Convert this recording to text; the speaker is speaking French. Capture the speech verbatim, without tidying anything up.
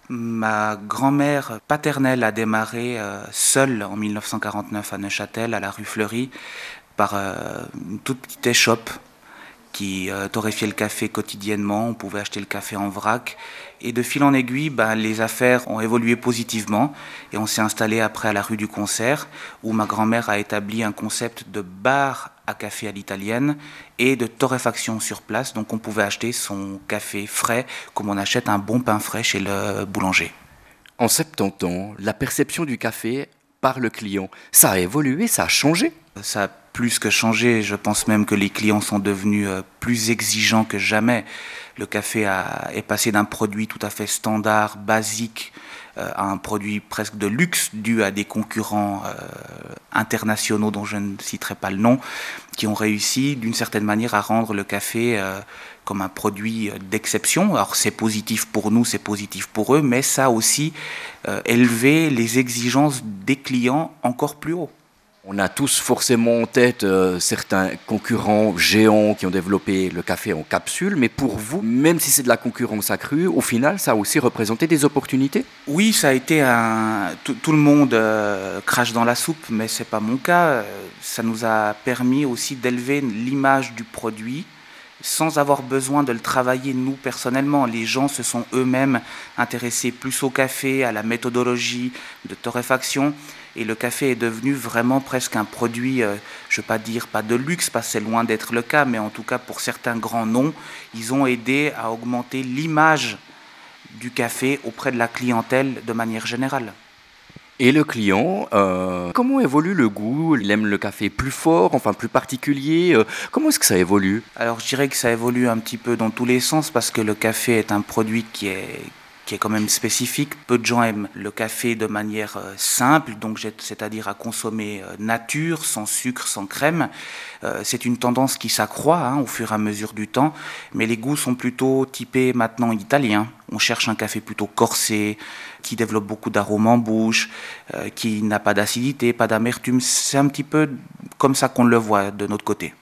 Ma grand-mère paternelle a démarré euh, seule en mille neuf cent quarante-neuf à Neuchâtel, à la rue Fleury, par euh, une toute petite échoppe qui euh, torréfiait le café quotidiennement. On pouvait acheter le café en vrac. Et de fil en aiguille, ben, les affaires ont évolué positivement et on s'est installé après à la rue du Concert où ma grand-mère a établi un concept de bar à café à l'italienne et de torréfaction sur place. Donc on pouvait acheter son café frais comme on achète un bon pain frais chez le boulanger. En soixante-dix ans, la perception du café par le client, ça a évolué, ça a changé. Ça a plus que changé. Je pense même que les clients sont devenus euh, plus exigeants que jamais. Le café a, est passé d'un produit tout à fait standard, basique, euh, à un produit presque de luxe dû à des concurrents euh, internationaux dont je ne citerai pas le nom, qui ont réussi d'une certaine manière à rendre le café euh, comme un produit d'exception. Alors c'est positif pour nous, c'est positif pour eux, mais ça a aussi euh, élevé les exigences des clients encore plus haut. On a tous forcément en tête euh, certains concurrents géants qui ont développé le café en capsule, mais pour vous, même si c'est de la concurrence accrue, au final, ça a aussi représenté des opportunités. Oui, ça a été un. Tout, tout le monde euh, crache dans la soupe, mais c'est pas mon cas. Euh, Ça nous a permis aussi d'élever l'image du produit sans avoir besoin de le travailler nous personnellement. Les gens se sont eux-mêmes intéressés plus au café, à la méthodologie de torréfaction. Et le café est devenu vraiment presque un produit, euh, je ne veux pas dire pas de luxe, parce que c'est loin d'être le cas, mais en tout cas pour certains grands noms, ils ont aidé à augmenter l'image du café auprès de la clientèle de manière générale. Et le client, euh, comment évolue le goût? Il aime le café plus fort, enfin plus particulier. euh, Comment est-ce que ça évolue? Alors je dirais que ça évolue un petit peu dans tous les sens parce que le café est un produit qui est qui est quand même spécifique. Peu de gens aiment le café de manière euh, simple, donc c'est-à-dire à consommer euh, nature, sans sucre, sans crème. Euh, c'est une tendance qui s'accroît hein, au fur et à mesure du temps, mais les goûts sont plutôt typés maintenant italiens. On cherche un café plutôt corsé, qui développe beaucoup d'arômes en bouche, euh, qui n'a pas d'acidité, pas d'amertume. C'est un petit peu comme ça qu'on le voit de notre côté.